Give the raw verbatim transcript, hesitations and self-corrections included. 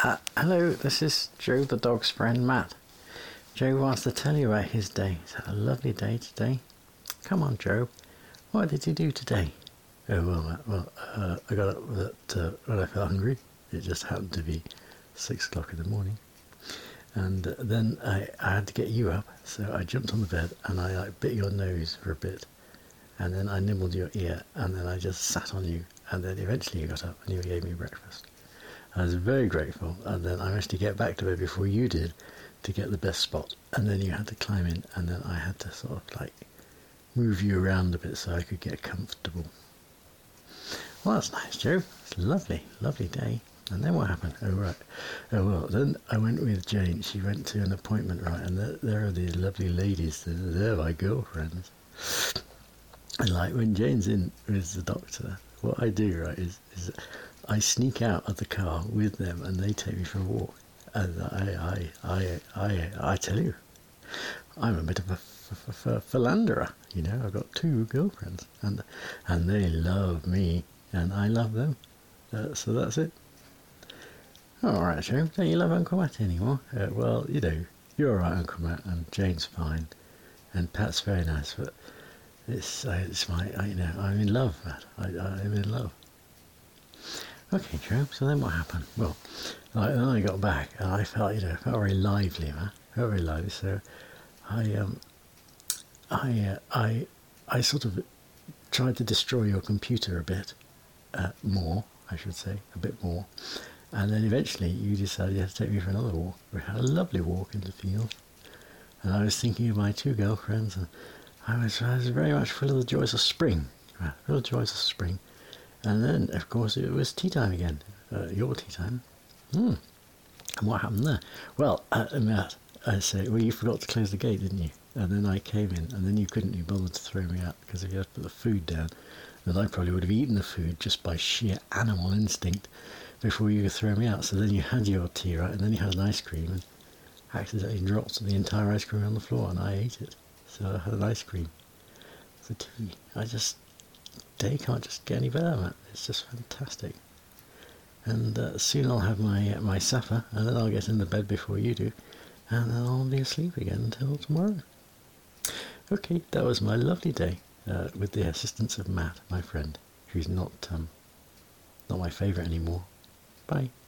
Uh, hello, this is Joe the dog's friend Matt. Joe wants to tell you about his day. He's had a lovely day today. Come on, Joe. What did you do today? Oh, well, Matt, well, uh, I got up at, uh, when I felt hungry. It just happened to be six o'clock in the morning. And uh, then I, I had to get you up, so I jumped on the bed and I like bit your nose for a bit. And then I nibbled your ear, and then I just sat on you, and then eventually you got up and you gave me breakfast. I was very grateful, and then I managed to get back to bed before you did to get the best spot, and then you had to climb in, and then I had to sort of like move you around a bit so I could get comfortable. Well, that's nice, Joe. It's a lovely, lovely day. And then what happened? Oh, right. Oh, well, then I went with Jane. She went to an appointment, right, and there, there are these lovely ladies. They're, they're my girlfriends. And like when Jane's in with the doctor, what I do, right, is, is I sneak out of the car with them and they take me for a walk. And I, I, I, I, I tell you, I'm a bit of a f- f- f- philanderer, you know. I've got two girlfriends, and and they love me, and I love them. Uh, so that's it. All right, Joe. Don't you love Uncle Matt anymore? Uh, well, you know, you're all right, Uncle Matt, and Jane's fine, and Pat's very nice, but it's uh, it's my, I, you know, I'm in love, Matt. I, I'm in love. Okay, Joe. So then what happened? Well, like, then I got back and I felt, you know, I felt very lively, man. Felt very lively. So I, um, I, uh, I, I sort of tried to destroy your computer a bit uh, more, I should say, a bit more. And then eventually you decided you had to take me for another walk. We had a lovely walk in the field, and I was thinking of my two girlfriends, and I was, I was very much full of the joys of spring, right, full of the joys of spring. And then, of course, it was tea time again, uh, your tea time. Hmm. And what happened there? Well, uh, Matt, I say, well, you forgot to close the gate, didn't you? And then I came in, and then you couldn't be bothered to throw me out, because if you had to put the food down, then I probably would have eaten the food just by sheer animal instinct before you could throw me out. So then you had your tea, right, and then you had an ice cream, and accidentally dropped the entire ice cream on the floor, and I ate it. So I had an ice cream for tea. I just... day can't just get any better, Matt. It's just fantastic. And uh, soon I'll have my uh, my supper, and then I'll get into bed before you do, and then I'll be asleep again until tomorrow. Okay, that was my lovely day uh, with the assistance of Matt, my friend, who's not um, not my favourite anymore. Bye.